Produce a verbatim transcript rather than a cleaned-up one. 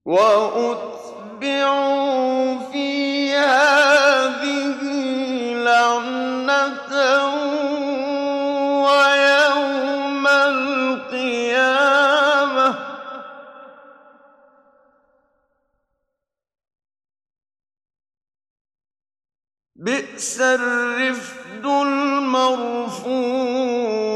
وَأُتْبِعُوا فِي هَٰذِهِ لَعْنَةً وَيَوْمَ الْقِيَامَةِ ۗ بِئْسَ الرِّفْدُ الْمَرْفُودُ